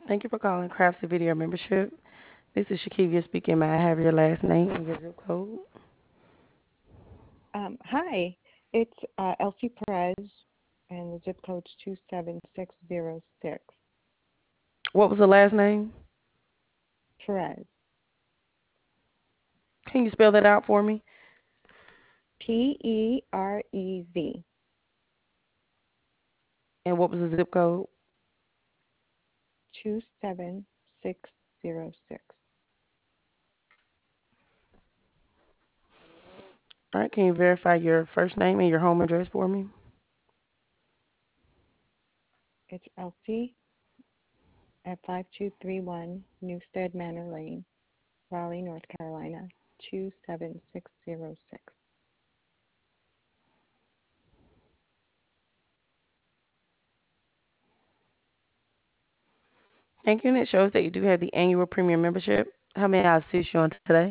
Thank you for calling Craftsy Video Membership. This is Shakivia speaking. May I have your last name and your zip code? Hi, it's Elsie Perez, and the zip code's 27606. What was the last name? Perez, Can you spell that out for me? Perez, And what was the zip code? 27606. All right, can you verify your first name and your home address for me? It's Elsie at 5231 Newstead Manor Lane, Raleigh, North Carolina, 27606. Thank you, and it shows that you do have the annual premium membership. How may I assist you on today?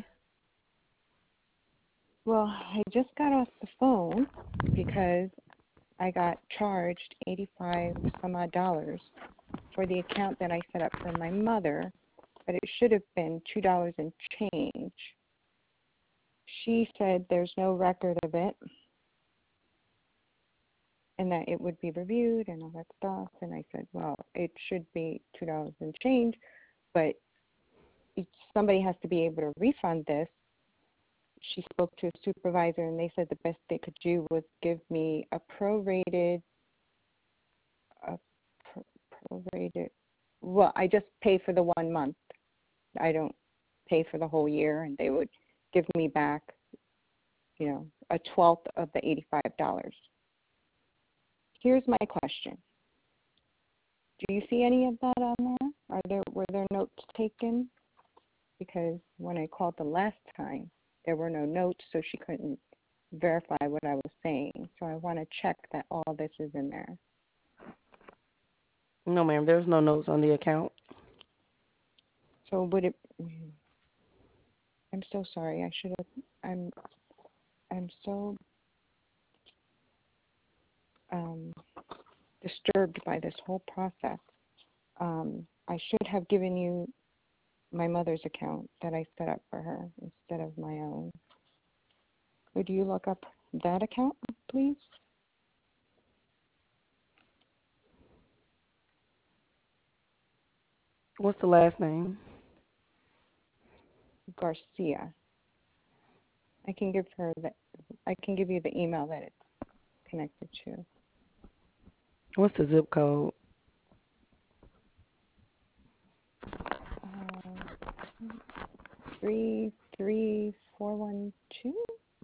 Well, I just got off the phone because I got charged 85 some odd dollars for the account that I set up for my mother, but it should have been $2 and change. She said there's no record of it and that it would be reviewed and all that stuff. And I said, well, it should be $2 and change, but somebody has to be able to refund this. She spoke to a supervisor and they said the best they could do was give me a prorated, a prorated, well, I just pay for the 1 month. I don't pay for the whole year, and they would give me back, a twelfth of the $85. Here's my question. Do you see any of that on there? Were there notes taken? Because when I called the last time, there were no notes, so she couldn't verify what I was saying. So I want to check that all this is in there. No, ma'am, there's no notes on the account. So would it? I'm so sorry. I should have. I'm so um, disturbed by this whole process. I should have given you my mother's account that I set up for her instead of my own. Would you look up that account, please? What's the last name? Garcia. I can give her that. I can give you the email that it's connected to. What's the zip code? 33412.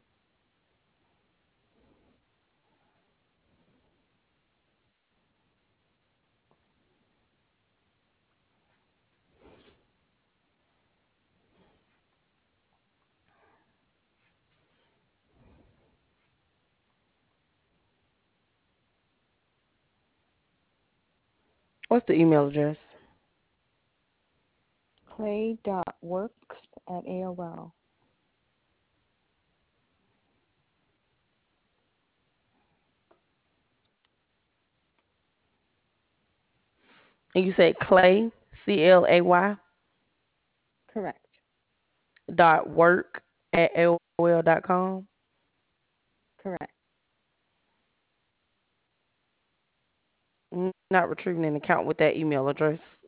What's the email address? Clay.works at AOL. And you said Clay, CLAY, Correct. .work at AOL.com. Correct. Not retrieving an account with that email address.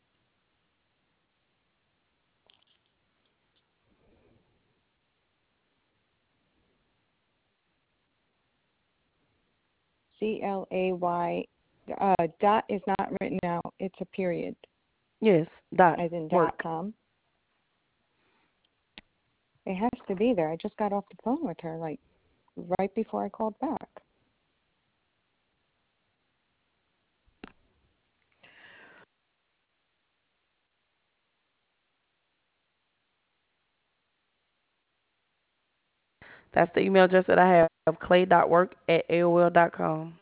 CLAY. Dot is not written out. It's a period, Yes, as in .work. .com. It has to be there. I just got off the phone with her, like, right before I called back. That's the email address that I have, clay.work at AOL.com.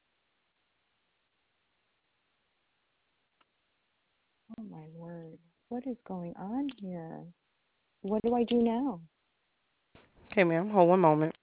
Oh, my word. What is going on here? What do I do now? Okay, ma'am. Hold one moment.